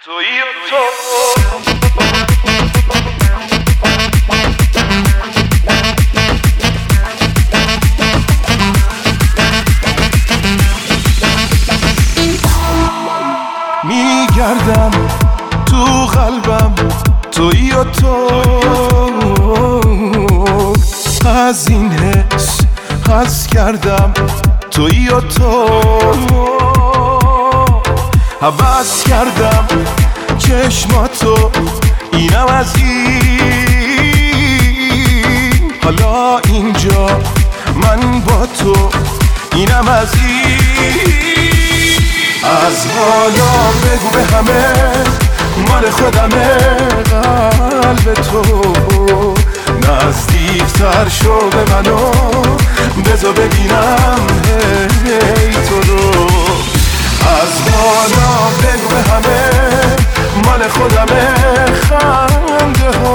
تویی و تو میگردم تو قلبم، تویی و تو. از این حس حس کردم، تویی و تو. حوض کردم چشماتو، اینم از این. حالا اینجا من با تو، اینم از این. از حالا بگو به همه مال خودمه قلب تو. نزدیکتر شو به منو، بذار ببینم هی تو رو. از حالا بگو به همه مال خودمه خنده ها.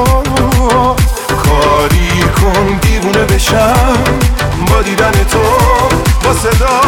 کاری کن دیوونه بشم با دیدن تو، با صدا.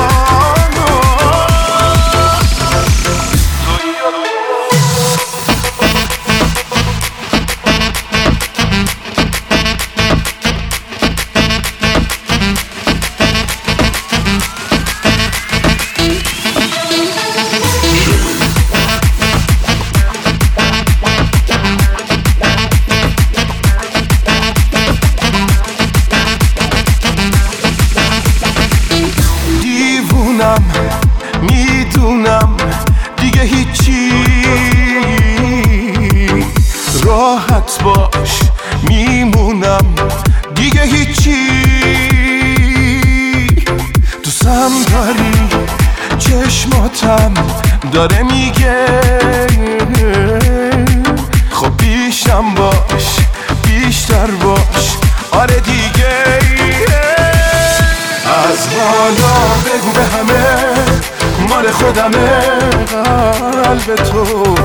میدونم دیگه هیچی، راحت باش میمونم دیگه هیچی. دوستم داری چشماتم داره میگه، خب بیشتم باش بیشتر باش، آره دیگه. از حالا بگو به همه مال خودمه قلب تو.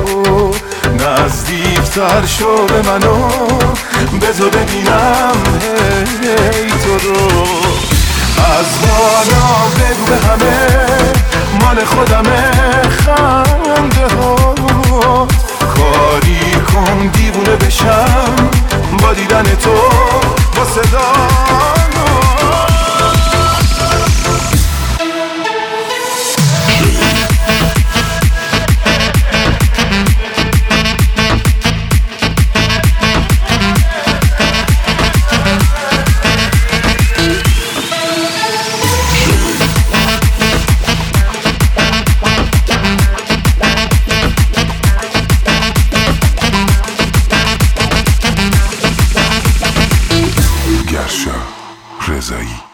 نزدیکتر شو به منو، بذار ببینم هی تو رو. از حالا بگو به همه مال خودمه خنده ها. کاری کن دیوونه بشم با دیدن تو، با صدا. گرشا رضایی.